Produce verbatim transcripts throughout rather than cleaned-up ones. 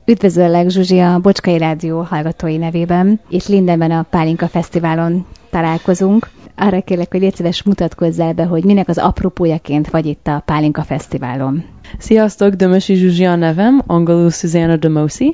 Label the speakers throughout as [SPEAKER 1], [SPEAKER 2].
[SPEAKER 1] Üdvözöllek, Zsuzsi, a Bocskai Rádió hallgatói nevében. Itt Lindenben a Pálinka Fesztiválon találkozunk. Arra kérlek, hogy légy szíves, mutatkozz el be, hogy minek az apropójaként vagy itt a Pálinka Fesztiválon.
[SPEAKER 2] Sziasztok, Dömösi Zsuzsi a nevem, angolul Susanna Dömösi,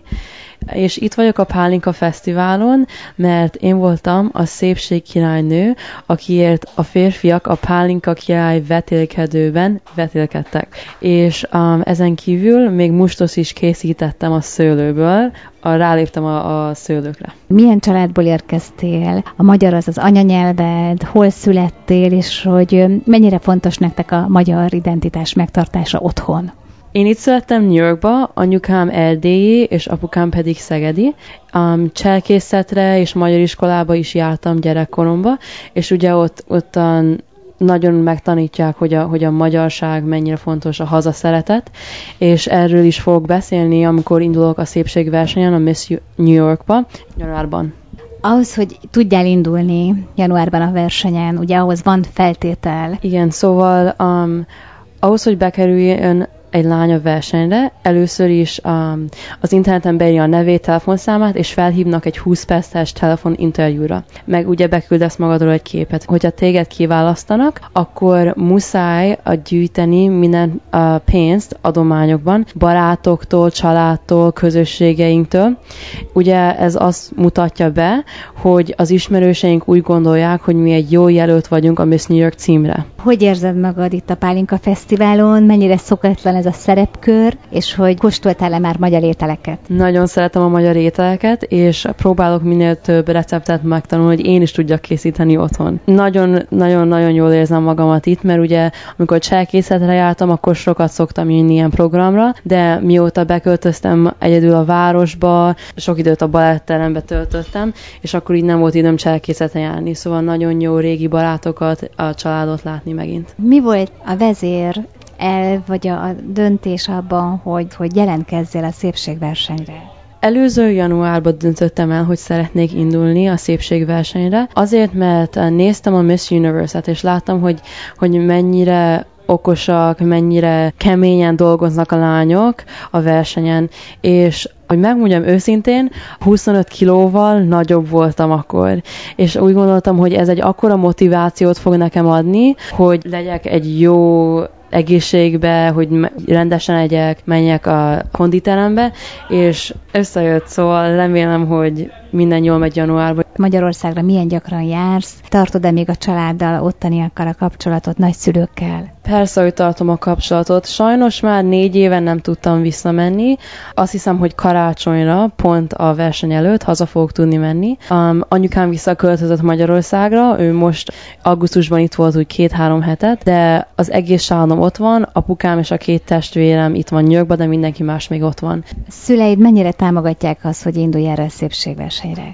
[SPEAKER 2] és itt vagyok a Pálinka Fesztiválon, mert én voltam a szépség királynő, akiért a férfiak a Pálinka király vetélkedőben vetélkedtek. És um, ezen kívül még mustos is készítettem a szőlőből, a, ráléptem a, a szőlőkre.
[SPEAKER 1] Milyen családból érkeztél? A magyar az az anyanyelved, hol születtél, és hogy mennyire fontos nektek a magyar identitás megtartása otthon?
[SPEAKER 2] Én itt születtem New Yorkba, anyukám erdélyi, és apukám pedig szegedi. Um, cselkészetre és magyar iskolába is jártam gyerekkoromba, és ugye ott, ott a, nagyon megtanítják, hogy a, hogy a magyarság mennyire fontos, a hazaszeretet, és erről is fogok beszélni, amikor indulok a szépségversenyen, a Miss New Yorkba, januárban.
[SPEAKER 1] Ahhoz, hogy tudjál indulni januárban a versenyen, ugye ahhoz van feltétel.
[SPEAKER 2] Igen, szóval um, ahhoz, hogy bekerüljön egy lány a versenyre, először is um, az interneten beírja a nevét, telefonszámát, és felhívnak egy húsz perces telefoninterjúra. Meg ugye beküldesz magadról egy képet. Hogyha téged kiválasztanak, akkor muszáj a gyűjteni minden uh, pénzt adományokban, barátoktól, családtól, közösségeinktől. Ugye ez azt mutatja be, hogy az ismerőseink úgy gondolják, hogy mi egy jó jelölt vagyunk a Miss New York címre.
[SPEAKER 1] Hogy érzed magad itt a Pálinka Fesztiválon? Mennyire szokatlan ez a szerepkör, és hogy kóstoltál-e már magyar ételeket?
[SPEAKER 2] Nagyon szeretem a magyar ételeket, és próbálok minél több receptet megtanulni, hogy én is tudjak készíteni otthon. Nagyon-nagyon-nagyon jól érzem magamat itt, mert ugye amikor cselkészetre jártam, akkor sokat szoktam jönni ilyen programra, de mióta beköltöztem egyedül a városba, sok időt a baletterembe töltöttem, és akkor így nem volt időm cselkészetre járni, szóval nagyon jó régi barátokat, a családot látni megint.
[SPEAKER 1] Mi volt a vezér el, vagy a döntés abban, hogy, hogy jelentkezzél a szépségversenyre?
[SPEAKER 2] Előző januárban döntöttem el, hogy szeretnék indulni a szépségversenyre, azért, mert néztem a Miss Universe-et, és láttam, hogy, hogy mennyire okosak, mennyire keményen dolgoznak a lányok a versenyen, és hogy megmondjam őszintén, huszonöt kilóval nagyobb voltam akkor. És úgy gondoltam, hogy ez egy akkora motivációt fog nekem adni, hogy legyek egy jó egészségbe, hogy rendesen legyek, menjek a konditerembe, és összejött, szóval remélem, hogy minden jól megy januárban.
[SPEAKER 1] Magyarországra milyen gyakran jársz? Tartod-e még a családdal, ottaniakkal a kapcsolatot, nagyszülőkkel?
[SPEAKER 2] Persze, hogy tartom a kapcsolatot. Sajnos már négy éven nem tudtam visszamenni. Azt hiszem, hogy karácsonyra, pont a verseny előtt haza fogok tudni menni. Um, anyukám visszaköltözött Magyarországra, ő most augusztusban itt volt úgy két-három hetet, de az egész családom ott van, apukám és a két testvérem itt van New Yorkban, de mindenki más még ott van.
[SPEAKER 1] Szüleid mennyire támogatják azt, hogy indulj erre a szépségversenyre?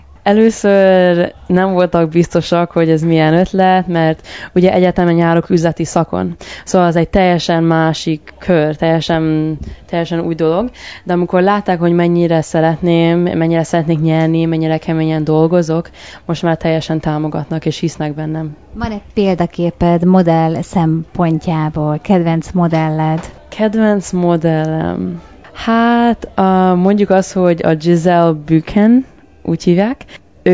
[SPEAKER 2] Először nem voltak biztosak, hogy ez milyen ötlet, mert ugye egyetemen járok üzleti szakon. Szóval ez egy teljesen másik kör, teljesen, teljesen új dolog. De amikor látták, hogy mennyire szeretném, mennyire szeretnék nyerni, mennyire keményen dolgozok, most már teljesen támogatnak és hisznek bennem.
[SPEAKER 1] Van egy példaképed modell szempontjából, kedvenc modelled?
[SPEAKER 2] Kedvenc modellem? Hát uh, mondjuk az, hogy a Gisele Bündchen, úgy hívják.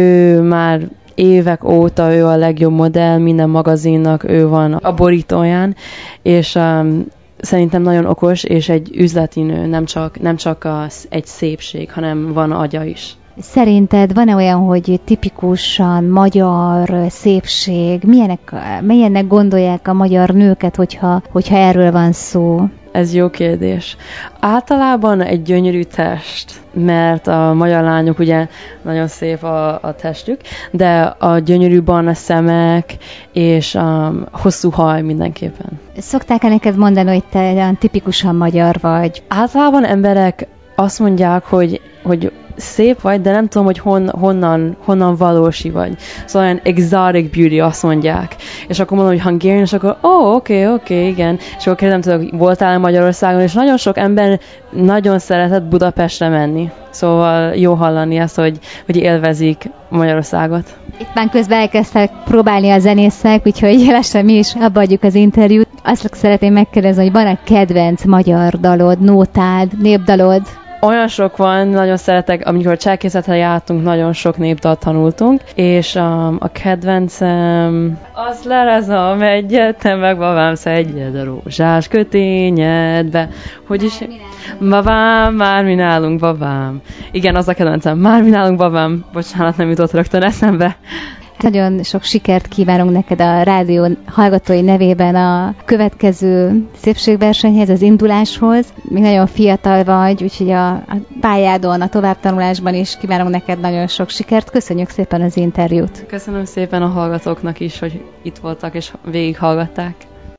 [SPEAKER 2] Ő már évek óta ő a legjobb modell, minden magazinnak ő van a borítóján, és um, szerintem nagyon okos, és egy üzleti nő, nem csak, nem csak az, egy szépség, hanem van agya is.
[SPEAKER 1] Szerinted van-e olyan, hogy tipikusan magyar szépség, milyenek, milyennek gondolják a magyar nőket, hogyha, hogyha erről van szó?
[SPEAKER 2] Ez jó kérdés. Általában egy gyönyörű test, mert a magyar lányok ugye nagyon szép a, a testük, de a gyönyörű barna szemek és a hosszú haj mindenképpen.
[SPEAKER 1] Szokták-e neked mondani, hogy te olyan tipikusan magyar vagy?
[SPEAKER 2] Általában emberek azt mondják, hogy, hogy szép vagy, de nem tudom, hogy hon, honnan, honnan valósi vagy. Szóval olyan exotic beauty, azt mondják. És akkor mondom, hogy Hungarian, és akkor, ó, oh, oké, okay, oké, okay, igen. És akkor kérdezem, hogy voltál Magyarországon, és nagyon sok ember nagyon szeretett Budapestre menni. Szóval jó hallani ezt, hogy, hogy élvezik Magyarországot.
[SPEAKER 1] Itt már közben elkezdtek próbálni a zenészek, úgyhogy lassan mi is abba adjuk az interjút. Azt szeretném megkérdezni, hogy van-e kedvenc magyar dalod, nótád, népdalod?
[SPEAKER 2] Olyan sok van, nagyon szeretek, amikor cselkészetre jártunk, nagyon sok népdalt tanultunk, és um, a kedvencem azt lerezom egyet, te meg babám szedjed a rózsás kötényedbe. Hogy is? Babám, már mi nálunk, babám. Igen, az a kedvencem. Már mi nálunk, babám. Bocsánat, nem jutott rögtön eszembe.
[SPEAKER 1] Nagyon sok sikert kívánunk neked a rádió hallgatói nevében a következő szépségversenyhez, az induláshoz. Még nagyon fiatal vagy, úgyhogy a, a pályádon, a továbbtanulásban is kívánunk neked nagyon sok sikert. Köszönjük szépen az interjút.
[SPEAKER 2] Köszönöm szépen a hallgatóknak is, hogy itt voltak és végighallgatták.